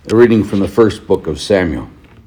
A reading from the first book of Samuel.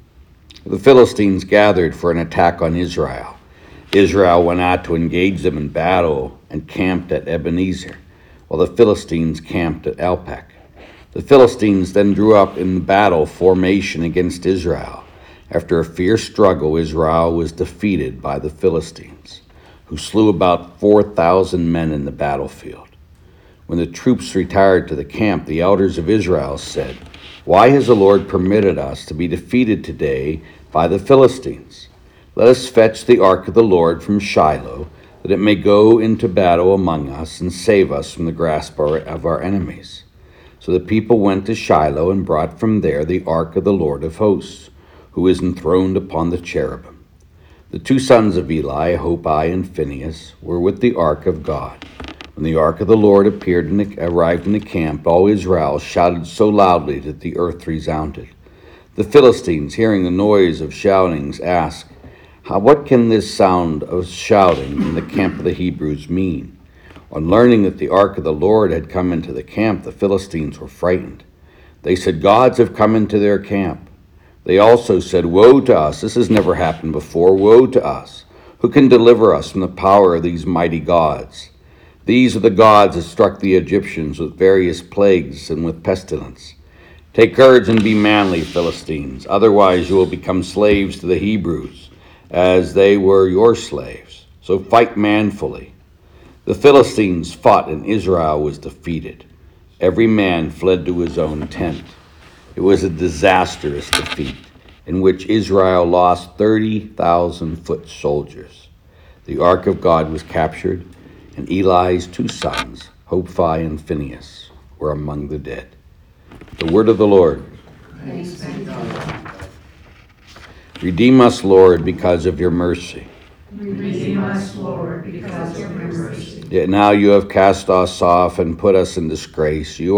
The Philistines gathered for an attack on Israel. Israel went out to engage them in battle and camped at Ebenezer, while the Philistines camped at Elpek. The Philistines then drew up in battle formation against Israel. After a fierce struggle, Israel was defeated by the Philistines, who slew about 4,000 men in the battlefield. When the troops retired to the camp, the elders of Israel said, "Why has the Lord permitted us to be defeated today by the Philistines? Let us fetch the ark of the Lord from Shiloh, that it may go into battle among us and save us from the grasp of our enemies." So the people went to Shiloh and brought from there the ark of the Lord of hosts, who is enthroned upon the cherubim. The two sons of Eli, Hophni and Phinehas, were with the ark of God. When the ark of the Lord arrived in the camp, all Israel shouted so loudly that the earth resounded. The Philistines, hearing the noise of shoutings, asked, "What can this sound of shouting in the camp of the Hebrews mean?" On learning that the ark of the Lord had come into the camp, the Philistines were frightened. They said, "Gods have come into their camp." They also said, "Woe to us! This has never happened before. Woe to us! Who can deliver us from the power of these mighty gods? These are the gods that struck the Egyptians with various plagues and with pestilence. Take courage and be manly, Philistines. Otherwise you will become slaves to the Hebrews, as they were your slaves. So fight manfully." The Philistines fought, and Israel was defeated. Every man fled to his own tent. It was a disastrous defeat, in which Israel lost 30,000 foot soldiers. The ark of God was captured, and Eli's two sons, Hophni and Phinehas, were among the dead. The word of the Lord. Thanks be to God. Redeem us, Lord, because of your mercy. Redeem us, Lord, because of your mercy. Yet now you have cast us off and put us in disgrace. You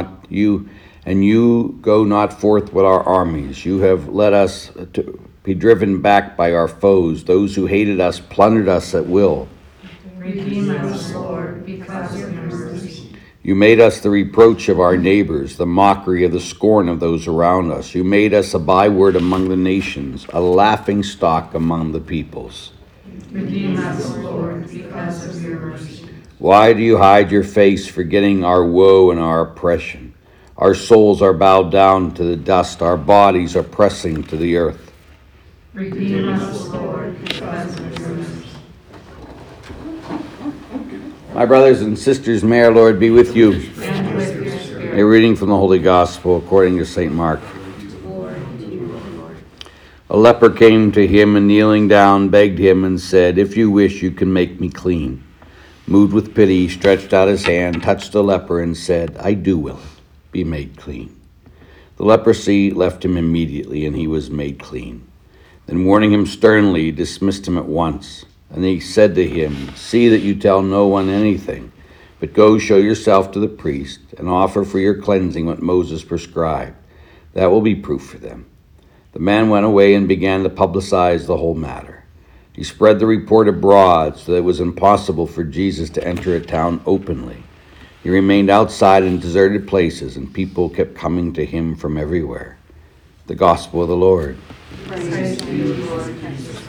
go not forth with our armies. You have led us to be driven back by our foes. Those who hated us plundered us at will. Redeem us, Lord, because of your mercy. You made us the reproach of our neighbors, the mockery of the scorn of those around us. You made us a byword among the nations, a laughing stock among the peoples. Redeem us, Lord, because of your mercy. Why do you hide your face, forgetting our woe and our oppression? Our souls are bowed down to the dust. Our bodies are pressing to the earth. Redeem us, Lord, because of your mercy. My brothers and sisters, may our Lord be with you. And with your spirit. A reading from the Holy Gospel according to St. Mark. A leper came to him and kneeling down begged him and said, "If you wish, you can make me clean." Moved with pity, he stretched out his hand, touched the leper, and said, "I do will it. Be made clean." The leprosy left him immediately, and he was made clean. Then warning him sternly, he dismissed him at once. And he said to him, "See that you tell no one anything, but go show yourself to the priest and offer for your cleansing what Moses prescribed. That will be proof for them." The man went away and began to publicize the whole matter. He spread the report abroad so that it was impossible for Jesus to enter a town openly. He remained outside in deserted places, and people kept coming to him from everywhere. The Gospel of the Lord. Praise to you, Lord Jesus Christ.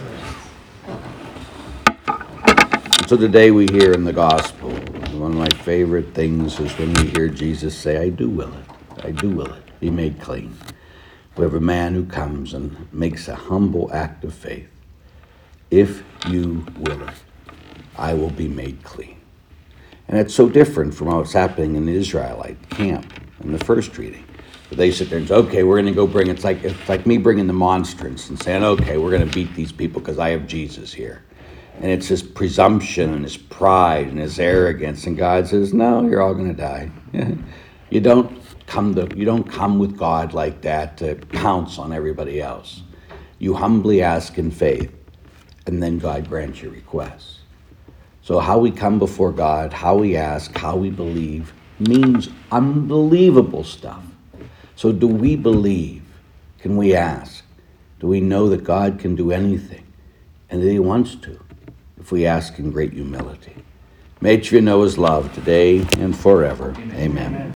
So today we hear in the Gospel, one of my favorite things is when we hear Jesus say, "I do will it. I do will it. Be made clean." We have a man who comes and makes a humble act of faith. "If you will it, I will be made clean." And it's so different from what's happening in the Israelite camp in the first reading. But they sit there and say, "Okay, we're going to go bring," it's like me bringing the monstrance and saying, "Okay, we're going to beat these people because I have Jesus here." And it's his presumption and his pride and his arrogance. And God says, "No, you're all going to die." You don't come with God like that to pounce on everybody else. You humbly ask in faith, and then God grants your requests. So how we come before God, how we ask, how we believe, means unbelievable stuff. So do we believe? Can we ask? Do we know that God can do anything and that he wants to, if we ask in great humility? May you know his love today and forever. Amen.